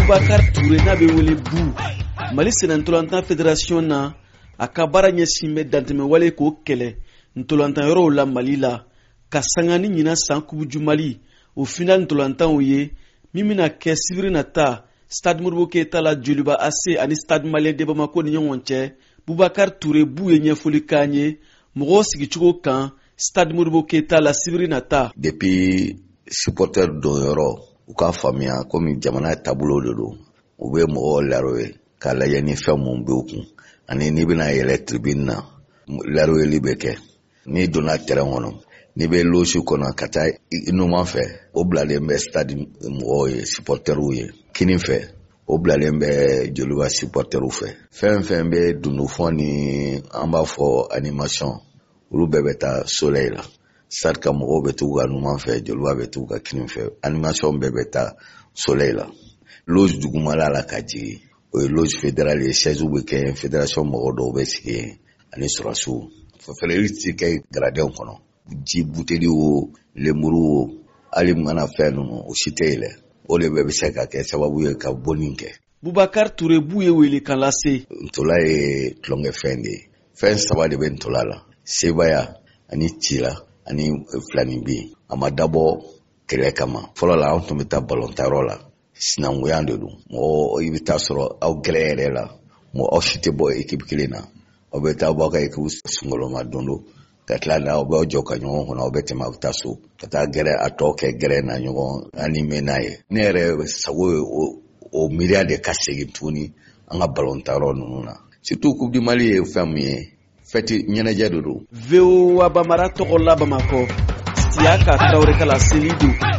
Boubacar Touré n'a be wele bu Mali Sénantolantan Fédération na a ka baara ɲɛsin bɛ dantɛmɛ wale k'o kɛlɛ ntolantan yɔrɔw la Mali la ka sanga ni ɲina san kubuju Mali o final ntolantanw ye min bɛna kɛ sibiri nata Stade Modibo Keita la Joliba AC ani Stade Malien de Bamako ni ɲɔgɔn cɛ. Boubacar Touré bu ye ɲɛfɔli k'an ye mɔgɔw sigicogo kan Stade Modibo Keita la sibiri nata. Depuis supporter don yɔrɔ u ka faamuya komi jamana taabolo de don u bɛ mɔgɔw laro ye k'a lajɛ ni fɛn mun bɛ u kun ani n'i bɛna yɛlɛ tribune na laroyeli bɛ kɛ n'i donna terrain kɔnɔ n'i bɛ loge kɔnɔ ka taa i numan fɛ o bilalen bɛ stade mɔgɔw ye supporterw ye kini fɛ o bilalen bɛ Joliba supporterw fɛ fɛn fɛn bɛ dundufɔn ni an b'a fɔ animation olu bɛɛ bɛ taa soleil la stade ka mɔgɔw bɛ t'u ka numan fɛ Joliba bɛ t'u ka kini fɛ animation bɛɛ bɛ taa soleil la loge dugumala la ka jigin o ye loge fédérale ye siège bɛ kɛ fédération mɔgɔ dɔw bɛ sigi yen ani surasiw fɛɛrɛli ti kɛ gradin kɔnɔ ji buteli o lemuru o hali mana fɛn ninnu o si tɛ yɛlɛ o de bɛ se ka kɛ sababu ye ka bonni kɛ. Boubacar Touré bu ye wele kan lase. Ntola ye tulonkɛ fɛn de ye fɛn saba de bɛ ntola la sebaya ani cila ani filani bi a ma dabɔ kɛlɛ kama fɔlɔ la an tun bɛ taa ballon-tayɔrɔ la sinankuya de don mɔgɔ i bɛ taa sɔrɔ aw gɛlɛ yɛrɛ la mɔgɔ aw si tɛ bɔ équipe kelen na aw bɛ taa bɔ ka équipe sungoloma don ka tila la aw bɛ jɔ ka ɲɔgɔn kɔnɔ aw bɛ tɛmɛ aw bɛ taa so ka taa gɛrɛ a tɔ kɛ gɛrɛ na ɲɔgɔn animé n'a ye ne yɛrɛ sago ye o miiriya de ka segin tuguni an ka ballon-tayɔrɔ ninnu na surtout coupe du Mali ye fɛn min ye fɛti ɲɛnajɛ de don. VOA Bamara tɔgɔ la Bamakɔ Siaka Traoré kala Selido